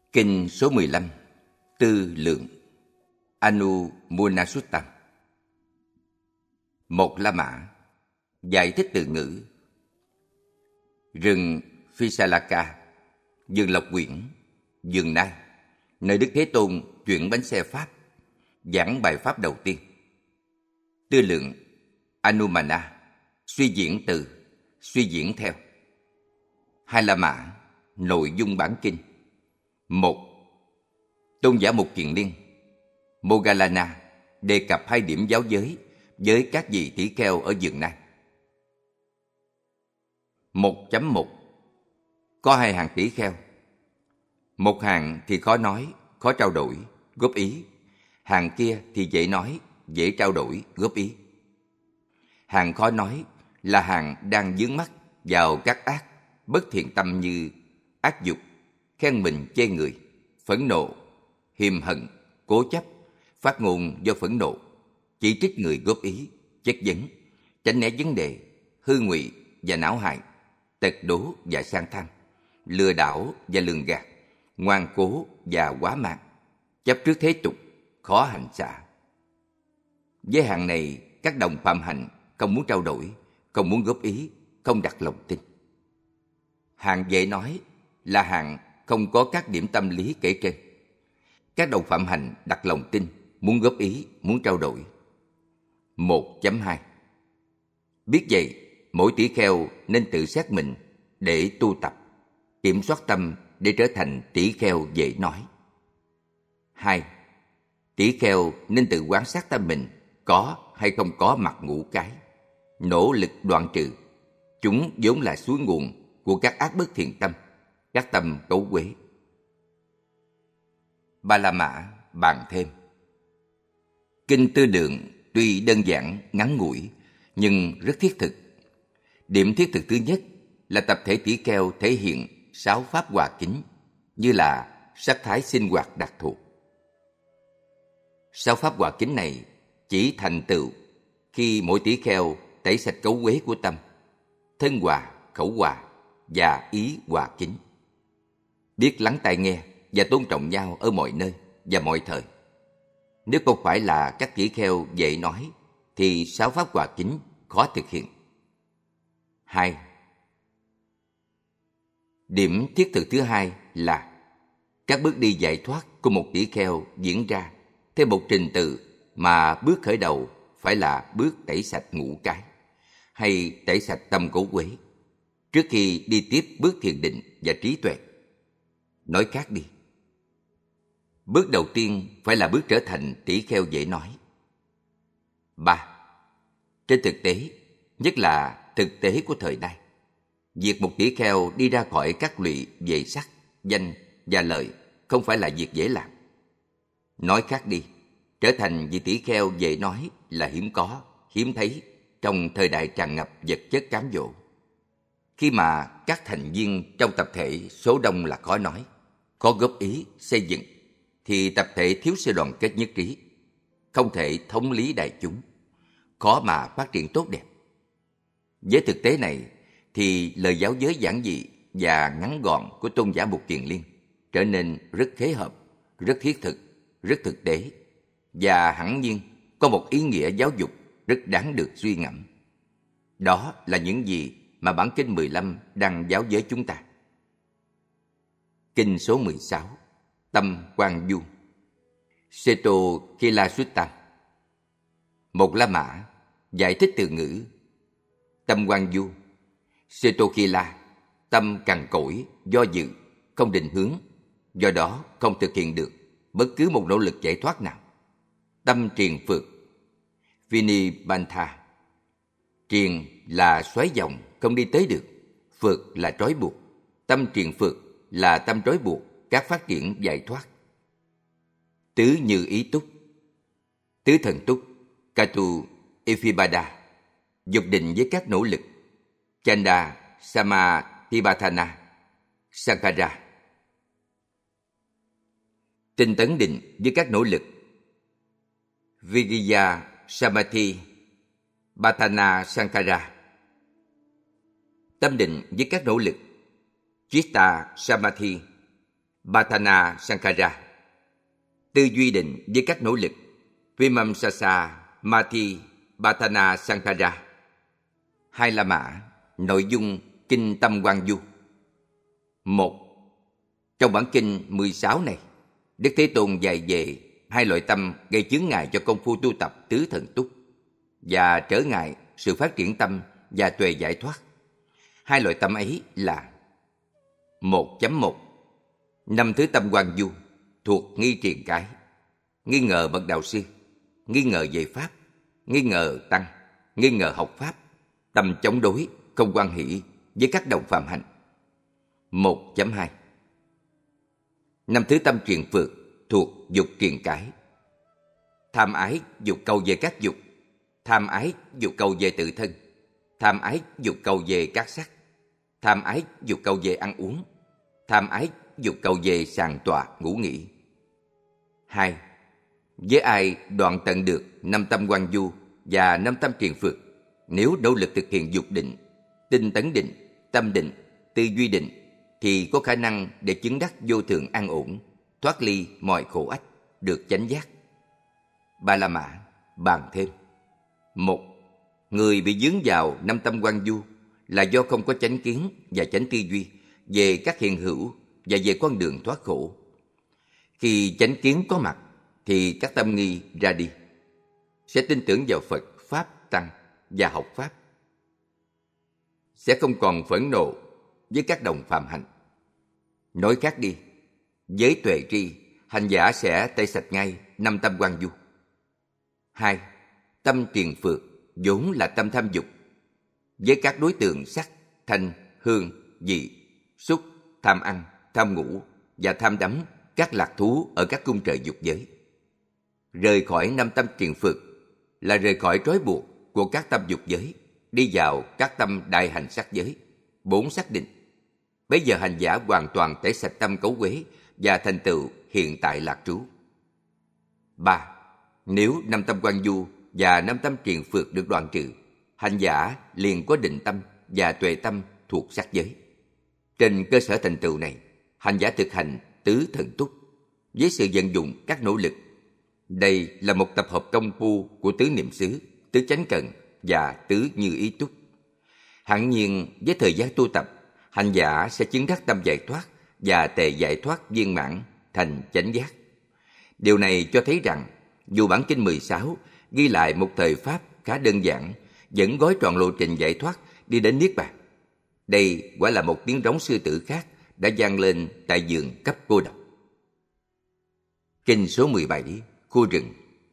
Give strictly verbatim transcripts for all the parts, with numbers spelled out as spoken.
Kinh số mười lăm, Tư Lượng, Anumunasuttam. Một La Mã giải thích từ ngữ. Rừng Phisalaka, vườn Lộc Quyển, vườn Nai, nơi Đức Thế Tôn chuyển bánh xe Pháp, giảng bài Pháp đầu tiên. Tư lượng Anumana, suy diễn từ, suy diễn theo. Hai La Mã, nội dung bản kinh. Một. Tôn giả Mục Kiền Liên Moggallana đề cập hai điểm giáo giới với các vị tỷ kheo ở vườn Nai. một chấm một. Có hai hàng tỷ kheo. Một hàng thì khó nói, khó trao đổi, góp ý. Hàng kia thì dễ nói, dễ trao đổi, góp ý. Hàng khó nói là hàng đang vướng mắc vào các ác, bất thiện tâm như ác dục, khen mình chê người, phẫn nộ, hiềm hận, cố chấp, phát ngôn do phẫn nộ, chỉ trích người góp ý, chất vấn, tránh né vấn đề, hư ngụy và não hại, tật đố và sang tham, lừa đảo và lường gạt, ngoan cố và quá mạng, chấp trước thế tục, khó hành xả. Với hàng này, các đồng phạm hạnh không muốn trao đổi, không muốn góp ý, không đặt lòng tin. Hàng dễ nói là hàng không có các điểm tâm lý kể trên. Các đồng phạm hạnh đặt lòng tin, muốn góp ý, muốn trao đổi. một chấm hai. Biết vậy, mỗi tỷ kheo nên tự xét mình để tu tập, kiểm soát tâm để trở thành tỷ kheo dễ nói. hai. Tỷ kheo nên tự quan sát tâm mình có hay không có mặt ngũ cái, nỗ lực đoạn trừ. Chúng vốn là suối nguồn của các ác bất thiện tâm, các tâm cấu uế. Ba La Mã bàn thêm. Kinh Tư Lượng tuy đơn giản, ngắn ngủi, nhưng rất thiết thực. Điểm thiết thực thứ nhất là tập thể tỷ kheo thể hiện sáu pháp hòa kính, như là sắc thái sinh hoạt đặc thù. Sáu pháp hòa kính này chỉ thành tựu khi mỗi tỷ kheo tẩy sạch cấu uế của tâm, thân hòa, khẩu hòa và ý hòa kính, biết lắng tai nghe và tôn trọng nhau ở mọi nơi và mọi thời. Nếu không phải là các tỷ kheo dễ nói thì sáu pháp hòa kính khó thực hiện. Hai. Điểm thiết thực thứ hai là các bước đi giải thoát của một tỷ kheo diễn ra theo một trình tự mà bước khởi đầu phải là bước tẩy sạch ngũ cái hay tẩy sạch tâm cấu uế trước khi đi tiếp bước thiền định và trí tuệ. Nói khác đi, bước đầu tiên phải là bước trở thành tỷ kheo dễ nói. Ba. Trên thực tế, nhất là thực tế của thời nay, việc một tỷ kheo đi ra khỏi các lụy về sắc, danh và lợi không phải là việc dễ làm. Nói khác đi, trở thành vị tỷ kheo dễ nói là hiếm có, hiếm thấy trong thời đại tràn ngập vật chất cám dỗ. Khi mà các thành viên trong tập thể số đông là khó nói, khó góp ý, xây dựng, thì tập thể thiếu sự đoàn kết nhất trí, không thể thống lý đại chúng, khó mà phát triển tốt đẹp. Với thực tế này, thì lời giáo giới giản dị và ngắn gọn của tôn giả Mục Kiền Liên trở nên rất khế hợp, rất thiết thực, rất thực tế, và hẳn nhiên có một ý nghĩa giáo dục rất đáng được suy ngẫm. Đó là những gì mà bản kinh mười lăm đang giáo giới chúng ta. Kinh số mười sáu, Tâm Quang Du, Seto Kila Suttam. Một La Mã giải thích từ ngữ. Tâm Quang Du, Seto Kila, tâm cằn cỗi, do dự, không định hướng, do đó không thực hiện được bất cứ một nỗ lực giải thoát nào. Tâm triền phượt, Vinibantha. Triền là xoáy dòng, không đi tới được. Phượt là trói buộc. Tâm triền phượt là tâm trói buộc các phát triển giải thoát. Tứ như ý túc, tứ thần túc, Katu Ephipada, dục định với các nỗ lực. Chanda Samatipatthana, Sankara, tinh tấn định với các nỗ lực. Viriya Samadhi Patthana Sankara, tâm định với các nỗ lực. Chitta Samadhi, Bhatana Sankara. Tư duy định với các nỗ lực. Vimamsasa Mati Bhatana Sankara. Hai La Mã. Nội dung Kinh Tâm Quan Du. Một. Trong bản kinh mười sáu này, Đức Thế Tôn dạy về hai loại tâm gây chướng ngại cho công phu tu tập tứ thần túc và trở ngại sự phát triển tâm và tuệ giải thoát. Hai loại tâm ấy là: một chấm một. Năm thứ tâm quan du thuộc nghi triền cái: nghi ngờ bậc đạo sư, nghi ngờ về pháp, nghi ngờ tăng, nghi ngờ học pháp, tâm chống đối, không hoan hỷ với các đồng phạm hạnh. một chấm hai. Năm thứ tâm triền phược thuộc dục triền cái: tham ái dục cầu về các dục, tham ái dục cầu về tự thân, tham ái dục cầu về các sắc, tham ái dục cầu về ăn uống, tham ái dục cầu về sàng tọa ngủ nghỉ. Hai. Với ai đoạn tận được năm tâm quan du và năm tâm triền phược, nếu nỗ lực thực hiện dục định, tinh tấn định, tâm định, tư duy định, thì có khả năng để chứng đắc vô thượng an ổn, thoát ly mọi khổ ách, được chánh giác. Ba La Mã bàn thêm: một. Người bị dướng vào năm tâm quan du là do không có chánh kiến và chánh tư duy về các hiện hữu và về con đường thoát khổ. Khi chánh kiến có mặt thì các tâm nghi ra đi, sẽ tin tưởng vào Phật, Pháp, Tăng và học Pháp, sẽ không còn phẫn nộ với các đồng phạm hạnh. Nói khác đi, với tuệ tri, hành giả sẽ tẩy sạch ngay năm tâm quan du. Hai. Tâm triền phược vốn là tâm tham dục, với các đối tượng sắc, thanh, hương, vị, xúc, tham ăn, tham ngủ và tham đắm các lạc thú ở các cung trời dục giới. Rời khỏi năm tâm triền phược là rời khỏi trói buộc của các tâm dục giới, đi vào các tâm đại hành sắc giới, bốn sắc định. Bây giờ hành giả hoàn toàn tẩy sạch tâm cấu uế và thành tựu hiện tại lạc trú. Ba. Nếu năm tâm quan du và năm tâm triền phược được đoạn trừ, hành giả liền có định tâm và tuệ tâm thuộc sắc giới. Trên cơ sở thành tựu này, hành giả thực hành tứ thần túc với sự vận dụng các nỗ lực. Đây là một tập hợp công phu của tứ niệm xứ, tứ chánh cần và tứ như ý túc. Hẳn nhiên với thời gian tu tập, hành giả sẽ chứng đắc tâm giải thoát và tề giải thoát viên mãn thành chánh giác. Điều này cho thấy rằng dù bản kinh mười sáu ghi lại một thời pháp khá đơn giản, vẫn gói trọn lộ trình giải thoát đi đến niết bàn. Đây quả là một tiếng rống sư tử khác đã vang lên tại vườn cấp cô độc. Kinh số mười bảy, khu rừng.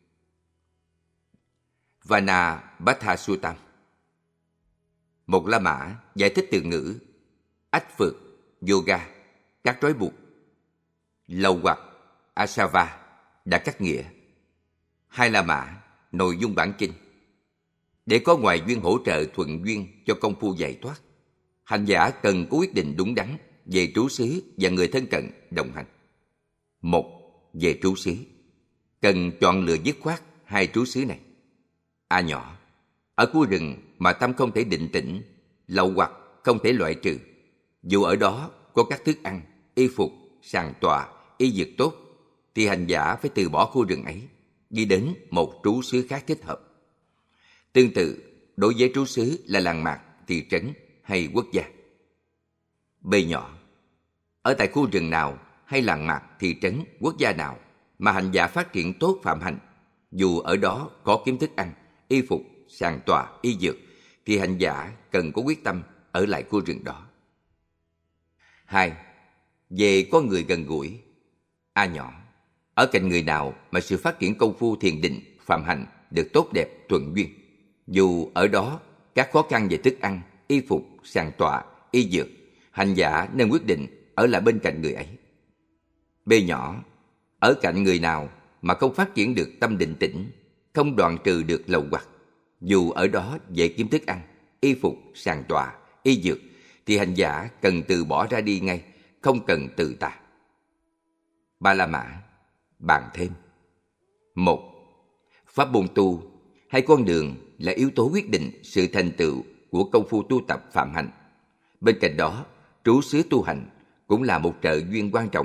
Vana Bhattasuttam. Một La Mã giải thích từ ngữ ách phược, yoga, các trói buộc. Lầu hoặc asava đã cắt nghĩa. Hai La Mã nội dung bản kinh: để có ngoại duyên hỗ trợ thuận duyên cho công phu giải thoát, hành giả cần có quyết định đúng đắn về trú xứ và người thân cận đồng hành. Một. Về trú xứ, cần chọn lựa dứt khoát hai trú xứ này. A nhỏ, ở khu rừng mà tâm không thể định tĩnh, lậu hoặc không thể loại trừ, dù ở đó có các thức ăn, y phục, sàng tọa, y dược tốt, thì hành giả phải từ bỏ khu rừng ấy, đi đến một trú xứ khác thích hợp. Tương tự, đối với trú xứ là làng mạc, thị trấn hay quốc gia. B nhỏ, ở tại khu rừng nào hay làng mạc, thị trấn, quốc gia nào mà hành giả phát triển tốt phạm hạnh, dù ở đó có kiếm thức ăn, y phục, sàng tọa, y dược, thì hành giả cần có quyết tâm ở lại khu rừng đó. Hai. Về con người gần gũi. A nhỏ, ở cạnh người nào mà sự phát triển công phu thiền định, phạm hạnh được tốt đẹp, thuận duyên, dù ở đó các khó khăn về thức ăn, y phục, sàng tọa, y dược, hành giả nên quyết định ở lại bên cạnh người ấy. B nhỏ, ở cạnh người nào mà không phát triển được tâm định tĩnh, không đoạn trừ được lậu hoặc, dù ở đó dễ kiếm thức ăn, y phục, sàng tọa, y dược, thì hành giả cần từ bỏ ra đi ngay, không cần từ tà. Ba La Mã bàn thêm: một. Pháp môn tu hay con đường là yếu tố quyết định sự thành tựu của công phu tu tập phạm hạnh. Bên cạnh đó, trú xứ tu hành cũng là một trợ duyên quan trọng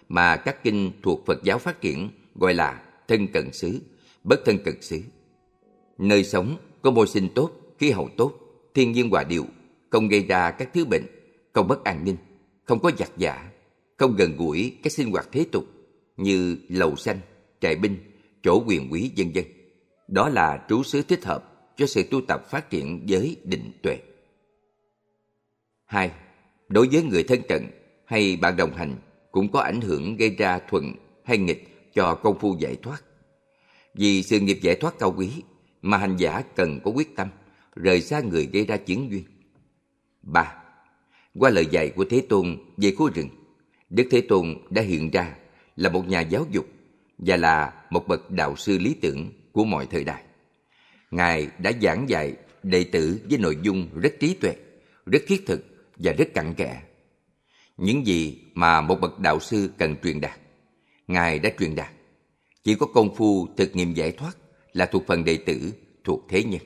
mà các kinh thuộc Phật giáo phát triển gọi là thân cận xứ, bất thân cận xứ. Nơi sống có môi sinh tốt, khí hậu tốt, thiên nhiên hòa điệu, không gây ra các thứ bệnh, không mất an ninh, không có giặc giả, không gần gũi các sinh hoạt thế tục như lầu xanh, trại binh, chỗ quyền quý vân vân. Đó là trú xứ thích hợp cho sự tu tập phát triển giới định tuệ. Hai, đối với người thân cận hay bạn đồng hành cũng có ảnh hưởng gây ra thuận hay nghịch cho công phu giải thoát. Vì sự nghiệp giải thoát cao quý mà hành giả cần có quyết tâm rời xa người gây ra chướng duyên. Ba, qua lời dạy của Thế Tôn về khu rừng, Đức Thế Tôn đã hiện ra là một nhà giáo dục và là một bậc đạo sư lý tưởng của mọi thời đại. Ngài đã giảng dạy đệ tử với nội dung rất trí tuệ, rất thiết thực và rất cặn kẽ. Những gì mà một bậc đạo sư cần truyền đạt, Ngài đã truyền đạt. Chỉ có công phu thực nghiệm giải thoát là thuộc phần đệ tử, thuộc thế nhân.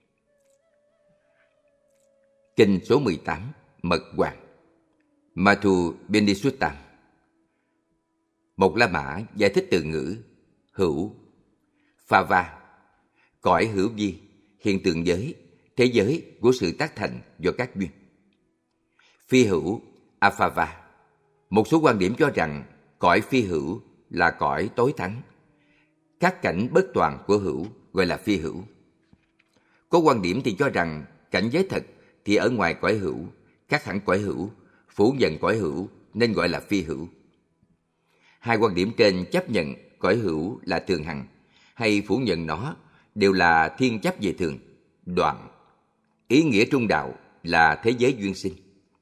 Kinh số mười tám, Mật Hoàng, Madhu Bindisuttam. Một La Mã giải thích từ ngữ hữu, Phava, cõi hữu vi, hiện tượng giới, thế giới của sự tác thành do các duyên. Phi hữu, Aphava. Một số quan điểm cho rằng cõi phi hữu là cõi tối thắng. Các cảnh bất toàn của hữu gọi là phi hữu. Có quan điểm thì cho rằng cảnh giới thật thì ở ngoài cõi hữu, khác hẳn cõi hữu, phủ nhận cõi hữu nên gọi là phi hữu. Hai quan điểm trên chấp nhận cõi hữu là thường hằng hay phủ nhận nó đều là thiên chấp về thường, đoạn. Ý nghĩa trung đạo là thế giới duyên sinh.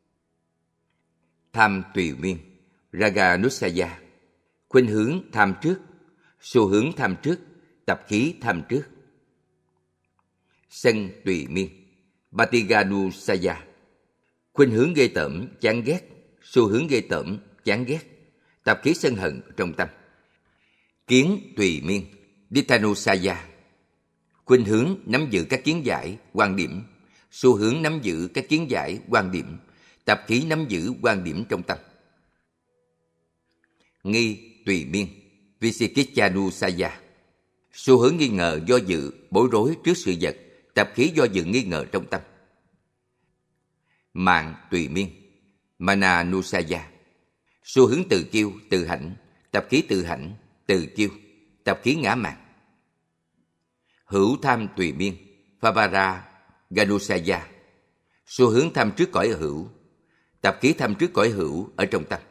Tham tùy nguyên, Raganussaya, khuynh hướng tham trước, xu hướng tham trước, tập khí tham trước. Sân tùy miên, Patiganusaya, khuynh hướng ghê tởm, chán ghét, xu hướng ghê tởm, chán ghét, tập khí sân hận trong tâm. Kiến tùy miên, Dithanusaya, khuynh hướng nắm giữ các kiến giải, quan điểm, xu hướng nắm giữ các kiến giải, quan điểm, tập khí nắm giữ quan điểm trong tâm. Nghi tùy miên, Visikichanusaya, xu hướng nghi ngờ, do dự, bối rối trước sự vật, tập khí do dự nghi ngờ trong tâm. Mạn tùy miên, Mananusaya, xu hướng từ kiêu, từ hãnh, tập khí từ hãnh, từ kiêu, tập khí ngã mạn. Hữu tham tùy miên, Phavara Ganusaya, xu hướng tham trước cõi hữu, tập khí tham trước cõi hữu ở trong tâm.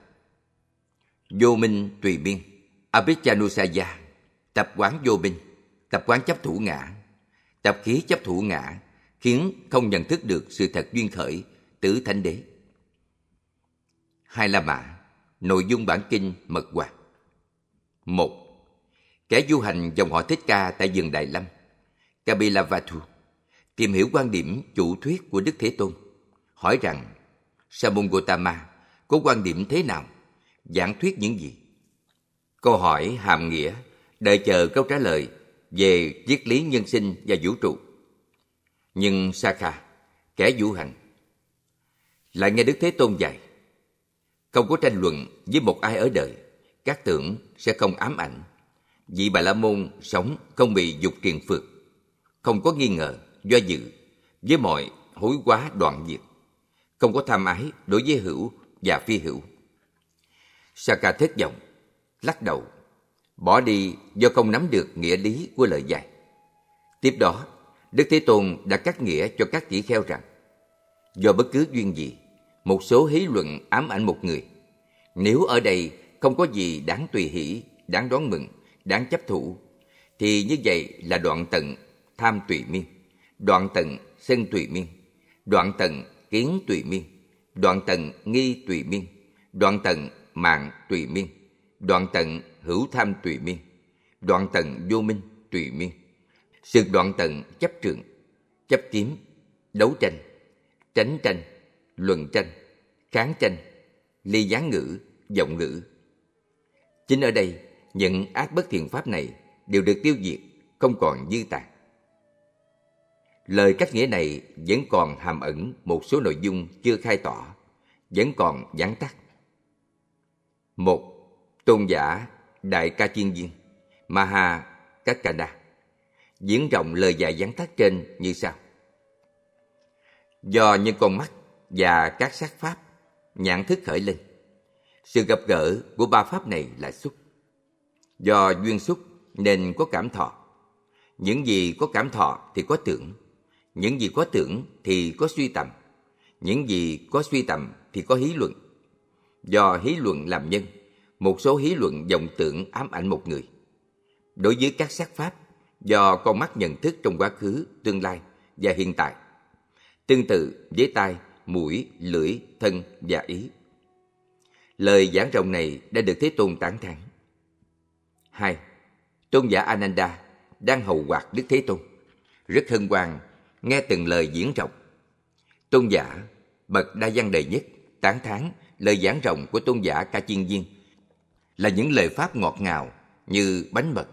Vô minh tùy miên, Abhichanusaya, tập quán vô minh, tập quán chấp thủ ngã, tập khí chấp thủ ngã khiến không nhận thức được sự thật duyên khởi tứ thánh đế. Hai La Mã, nội dung bản kinh Mật Hoàng. Một, kẻ du hành dòng họ Thích Ca tại vườn Đại Lâm, Kapilavatthu, tìm hiểu quan điểm chủ thuyết của Đức Thế Tôn, hỏi rằng Sa môn Gotama có quan điểm thế nào, giảng thuyết những gì. Câu hỏi hàm nghĩa, đợi chờ câu trả lời về triết lý nhân sinh và vũ trụ. Nhưng Sakha, kẻ du hành, lại nghe Đức Thế Tôn dạy, không có tranh luận với một ai ở đời, các tưởng sẽ không ám ảnh. Vị Bà La Môn sống không bị dục triền phượt, không có nghi ngờ, do dự, với mọi hối quá đoạn diệt, không có tham ái đối với hữu và phi hữu. Sakha thất vọng, lắc đầu, bỏ đi do không nắm được nghĩa lý của lời dạy. Tiếp đó, Đức Thế Tôn đã cắt nghĩa cho các tỷ kheo rằng, do bất cứ duyên gì, một số hí luận ám ảnh một người. Nếu ở đây không có gì đáng tùy hỷ, đáng đón mừng, đáng chấp thủ, thì như vậy là đoạn tận tham tùy miên, đoạn tận sân tùy miên, đoạn tận kiến tùy miên, đoạn tận nghi tùy miên, đoạn tận mạng tùy miên, đoạn tận hữu tham tùy miên, đoạn tận vô minh tùy miên, sự đoạn tận chấp trượng, chấp kiếm, đấu tranh, tránh tranh, luận tranh, kháng tranh, ly gián ngữ, vọng ngữ. Chính ở đây, những ác bất thiện pháp này đều được tiêu diệt, không còn dư tàn. Lời cắt nghĩa này vẫn còn hàm ẩn một số nội dung chưa khai tỏ, vẫn còn vắn tắt. Một, tôn giả Đại Ca Chiên Viên Maha Kaccada diễn rộng lời dạy vắn tắt trên như sau. Do những con mắt và các sắc pháp nhãn thức khởi lên, sự gặp gỡ của ba pháp này là xúc. Do duyên xúc nên có cảm thọ. Những gì có cảm thọ thì có tưởng. Những gì có tưởng thì có suy tầm. Những gì có suy tầm thì có hí luận. Do hí luận làm nhân, một số hí luận vọng tưởng ám ảnh một người. Đối với các sắc pháp, do con mắt nhận thức trong quá khứ, tương lai và hiện tại. Tương tự với tai, mũi, lưỡi, thân và ý. Lời giảng rộng này đã được Thế Tôn tán thán. Hai. Tôn giả Ananda đang hầu hoạt Đức Thế Tôn, rất hân hoan nghe từng lời diễn rộng. Tôn giả bậc đa văn đệ nhất tán thán lời giảng rộng của tôn giả Ca Chiên Viên là những lời pháp ngọt ngào như bánh mật.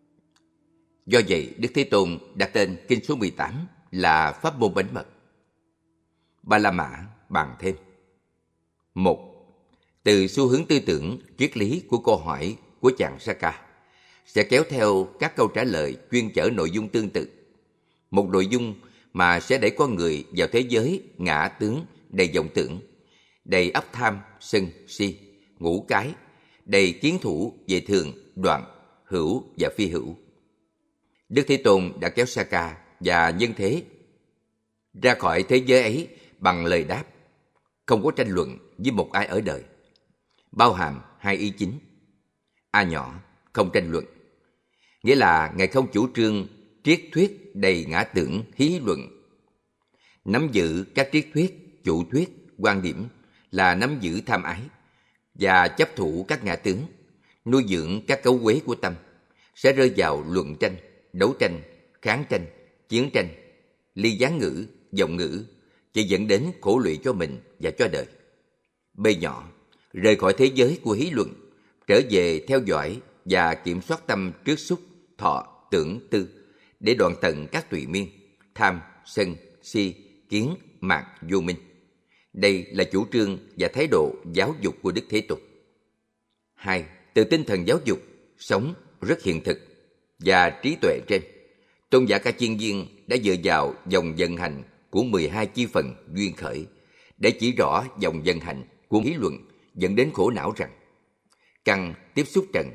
Do vậy, Đức Thế Tôn đặt tên kinh số mười tám là pháp môn bánh mật. Ba La Mã bàn thêm. Một. Từ xu hướng tư tưởng, triết lý của câu hỏi của chàng Saka sẽ kéo theo các câu trả lời chuyên chở nội dung tương tự. Một nội dung mà sẽ đẩy con người vào thế giới ngã tướng đầy vọng tưởng, đầy ấp tham, sân, si, ngũ cái, đầy kiến thủ về thường, đoạn, hữu và phi hữu. Đức Thế Tôn đã kéo Saka và nhân thế ra khỏi thế giới ấy bằng lời đáp, không có tranh luận với một ai ở đời, bao hàm hai ý chính. A nhỏ, không tranh luận, nghĩa là Ngài không chủ trương triết thuyết đầy ngã tưởng hí luận. Nắm giữ các triết thuyết, chủ thuyết, quan điểm là nắm giữ tham ái và chấp thủ các ngã tướng, nuôi dưỡng các cấu quế của tâm, sẽ rơi vào luận tranh, đấu tranh, kháng tranh, chiến tranh, ly gián ngữ, vọng ngữ, chỉ dẫn đến khổ lụy cho mình và cho đời. B nhỏ, rời khỏi thế giới của hí luận, trở về theo dõi và kiểm soát tâm trước xúc, thọ, tưởng, tư, để đoạn tận các tùy miên, tham, sân, si, kiến, mạn, vô minh. Đây là chủ trương và thái độ giáo dục của Đức Thế Tôn. Hai, từ tinh thần giáo dục, sống rất hiện thực và trí tuệ trên, tôn giả Ca Chiên Viên đã dựa vào dòng vận hành của mười hai chi phần duyên khởi để chỉ rõ dòng vận hành của lý luận dẫn đến khổ não rằng căn tiếp xúc trần,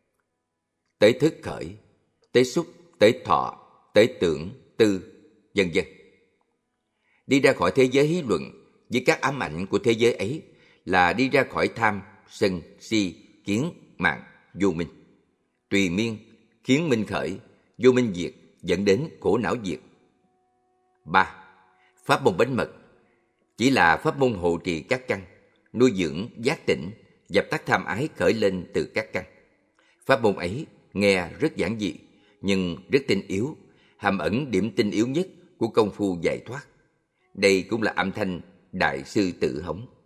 tới thức khởi, tới xúc, tới thọ, tới tưởng, tư, vân vân. Đi ra khỏi thế giới hí luận với các ám ảnh của thế giới ấy là đi ra khỏi tham, sân, si, kiến, mạn, vô minh. Tùy miên khiến minh khởi, vô minh diệt, dẫn đến khổ não diệt. Ba. Pháp môn bánh mật chỉ là pháp môn hộ trì các căn, nuôi dưỡng giác tỉnh, dập tắt tham ái khởi lên từ các căn. Pháp môn ấy nghe rất giản dị nhưng rất tinh yếu, hàm ẩn điểm tinh yếu nhất của công phu giải thoát. Đây cũng là âm thanh Đại sư Tử Hống.